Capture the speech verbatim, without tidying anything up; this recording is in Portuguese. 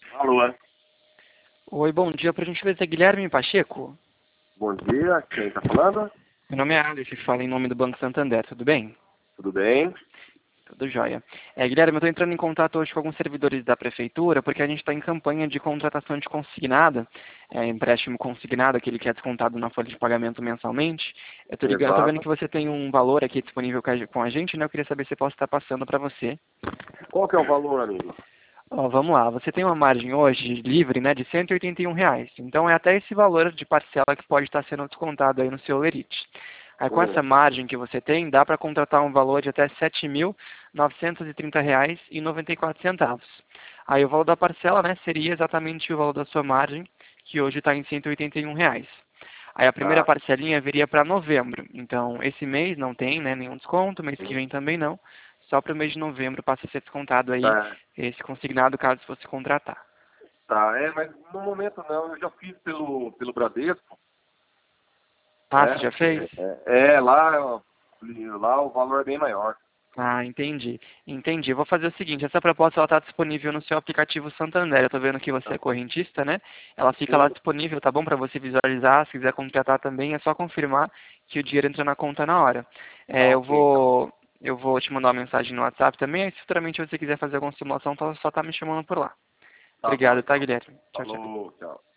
Alô, Oi, bom dia. Para a gente ver se é Guilherme Pacheco. bom dia, quem está falando? Meu nome é Alice, fala em nome do Banco Santander, tudo bem? Tudo bem? Tudo jóia. É, Guilherme, eu estou entrando em contato hoje com alguns servidores da Prefeitura, porque a gente está em campanha de contratação de consignada, é, empréstimo consignado, aquele que é descontado na folha de pagamento mensalmente. Eu estou ligando, estou vendo Exato. que você tem um valor aqui disponível com a gente, né? Eu queria saber se eu posso estar passando para você. Qual que é o valor, amigo? Ó, vamos lá, você tem uma margem hoje livre, né, de cento e oitenta e um reais. Então é até esse valor de parcela que pode estar sendo descontado aí no seu lerite. Aí com Hum, essa margem que você tem, dá para contratar um valor de até sete mil novecentos e trinta reais e noventa e quatro centavos. Aí o valor da parcela, né, seria exatamente o valor da sua margem, que hoje está em cento e oitenta e um reais. Aí a primeira tá. parcelinha viria para novembro. Então esse mês não tem, né, nenhum desconto, mês que Hum, vem também não. Só para o mês de novembro passa a ser descontado aí tá, esse consignado caso você contratar. tá. É, mas no momento não, eu já fiz pelo, pelo Bradesco, Ah, você né? já fez? É, é, é, lá, ó, lá o valor é bem maior. Ah, entendi. Entendi. Eu vou fazer o seguinte, essa proposta ela está disponível no seu aplicativo Santander. Eu estou vendo que você Tá. é correntista, né? Ela fica lá Sim, disponível, tá bom? Para você visualizar. Se quiser contratar também, é só confirmar que o dinheiro entra na conta na hora. tá É, eu ok, então. vou eu vou te mandar uma mensagem no WhatsApp também. Aí, se futuramente você quiser fazer alguma simulação, tá- só tá me chamando por lá. Tá bom, Obrigado, tá, então. Guilherme? Tchau, tchau. Falou, tchau.